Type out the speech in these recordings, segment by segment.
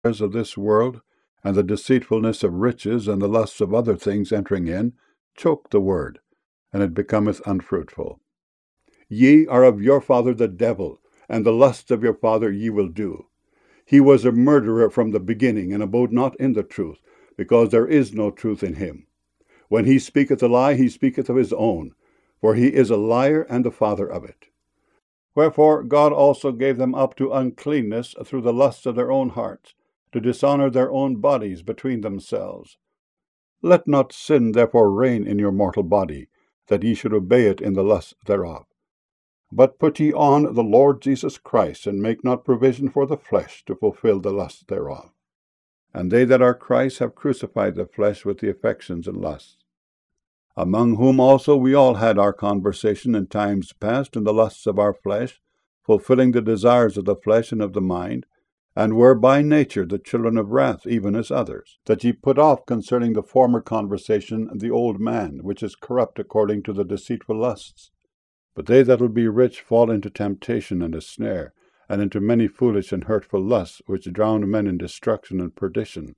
of this world, and the deceitfulness of riches, and the lusts of other things entering in, choke the word, and it becometh unfruitful. Ye are of your father the devil, and the lusts of your father ye will do. He was a murderer from the beginning, and abode not in the truth, because there is no truth in him. When he speaketh a lie, he speaketh of his own, for he is a liar and the father of it. Wherefore God also gave them up to uncleanness through the lusts of their own hearts, to dishonor their own bodies between themselves. Let not sin therefore reign in your mortal body, that ye should obey it in the lusts thereof. But put ye on the Lord Jesus Christ, and make not provision for the flesh to fulfill the lusts thereof. And they that are Christ have crucified the flesh with the affections and lusts. Among whom also we all had our conversation in times past in the lusts of our flesh, fulfilling the desires of the flesh and of the mind, and were by nature the children of wrath, even as others, that ye put off concerning the former conversation the old man, which is corrupt according to the deceitful lusts. But they that will be rich fall into temptation and a snare, and into many foolish and hurtful lusts, which drown men in destruction and perdition.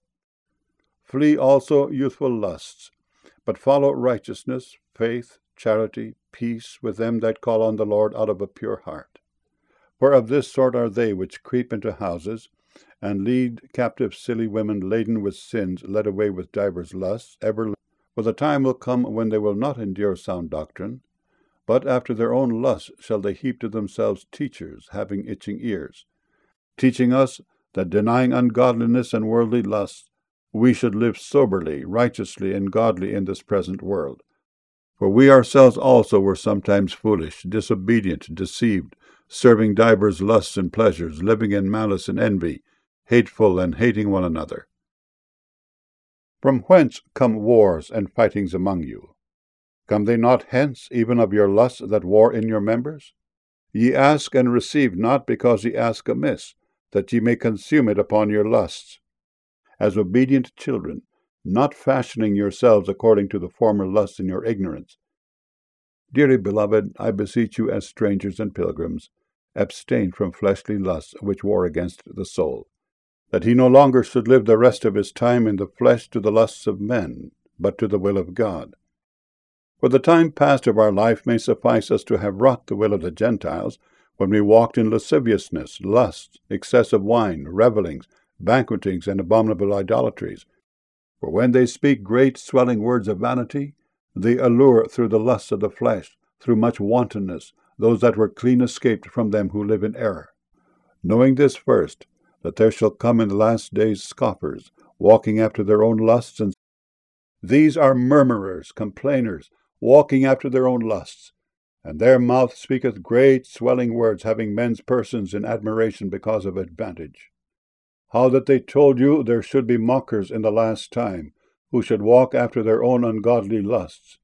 Flee also youthful lusts, but follow righteousness, faith, charity, peace with them that call on the Lord out of a pure heart. For of this sort are they which creep into houses, and lead captive silly women laden with sins, led away with divers lusts, for the time will come when they will not endure sound doctrine, but after their own lusts shall they heap to themselves teachers, having itching ears, teaching us that denying ungodliness and worldly lusts, we should live soberly, righteously, and godly in this present world. For we ourselves also were sometimes foolish, disobedient, deceived, serving divers lusts and pleasures, living in malice and envy, hateful and hating one another. From whence come wars and fightings among you? Come they not hence, even of your lusts that war in your members? Ye ask and receive not, because ye ask amiss, that ye may consume it upon your lusts. As obedient children, not fashioning yourselves according to the former lusts in your ignorance. Dearly beloved, I beseech you as strangers and pilgrims, abstain from fleshly lusts which war against the soul, that he no longer should live the rest of his time in the flesh to the lusts of men, but to the will of God. For the time past of our life may suffice us to have wrought the will of the Gentiles, when we walked in lasciviousness, lust, excess of wine, revellings, banquetings, and abominable idolatries. For when they speak great swelling words of vanity, they allure through the lusts of the flesh, through much wantonness, those that were clean escaped from them who live in error. Knowing this first, that there shall come in the last days scoffers, walking after their own lusts, and these are murmurers, complainers, walking after their own lusts, and their mouth speaketh great swelling words, having men's persons in admiration because of advantage. How that they told you there should be mockers in the last time, who should walk after their own ungodly lusts,